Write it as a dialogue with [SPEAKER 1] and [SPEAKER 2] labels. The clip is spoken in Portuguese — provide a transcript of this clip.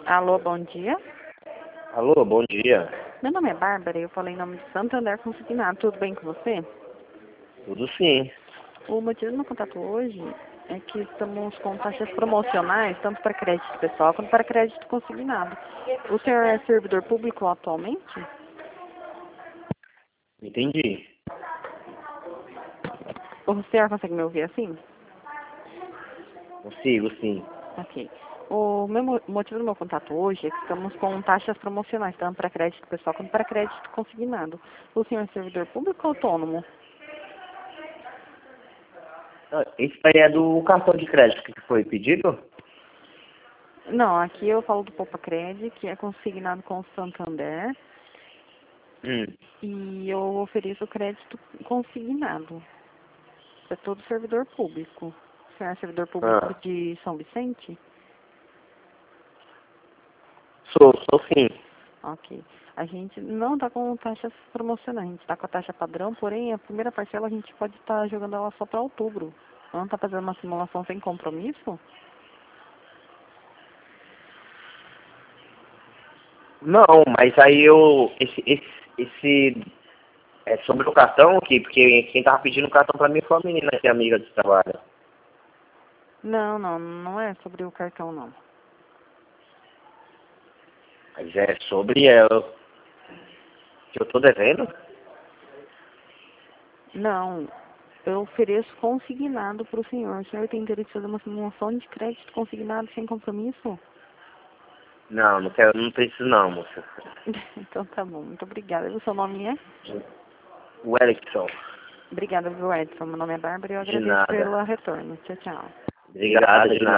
[SPEAKER 1] Alô, bom dia.
[SPEAKER 2] Alô, bom dia.
[SPEAKER 1] Meu nome é Bárbara e eu falei em nome de Santander Consignado. Tudo bem com você?
[SPEAKER 2] Tudo sim.
[SPEAKER 1] O motivo do meu contato hoje é que estamos com taxas promocionais, tanto para crédito pessoal quanto para crédito consignado. O senhor é servidor público atualmente?
[SPEAKER 2] Entendi.
[SPEAKER 1] O senhor consegue me ouvir assim?
[SPEAKER 2] Consigo, sim.
[SPEAKER 1] Ok. Motivo do meu contato hoje é que estamos com taxas promocionais, tanto para crédito pessoal quanto para crédito consignado. O senhor é servidor público ou autônomo?
[SPEAKER 2] Isso aí é do cartão de crédito que foi pedido?
[SPEAKER 1] Não, aqui eu falo do Poupa Cred, que é consignado com o Santander, e eu ofereço crédito consignado para todo servidor público. O senhor é servidor público
[SPEAKER 2] Ah,
[SPEAKER 1] de São Vicente?
[SPEAKER 2] sou sim.
[SPEAKER 1] Ok. A gente não está com taxas promocionais, a gente está com a taxa padrão, porém a primeira parcela a gente pode estar jogando ela só para outubro. Não está fazendo uma simulação sem compromisso?
[SPEAKER 2] Não, mas aí esse é sobre o cartão aqui, porque quem tava pedindo o cartão pra mim foi a menina que é amiga do trabalho.
[SPEAKER 1] Não, não é sobre o cartão não.
[SPEAKER 2] Mas é sobre ela que eu tô devendo?
[SPEAKER 1] Não, eu ofereço consignado para o senhor. O senhor tem interesse em fazer uma simulação de crédito consignado sem compromisso?
[SPEAKER 2] Não, não quero, não preciso não, moça.
[SPEAKER 1] Então tá bom, muito obrigada. O seu nome é?
[SPEAKER 2] Wellington,
[SPEAKER 1] Obrigada, viu, Edson. Meu nome é Bárbara e eu
[SPEAKER 2] de
[SPEAKER 1] agradeço
[SPEAKER 2] nada.
[SPEAKER 1] pelo retorno. Tchau, tchau.
[SPEAKER 2] Obrigado, de nada.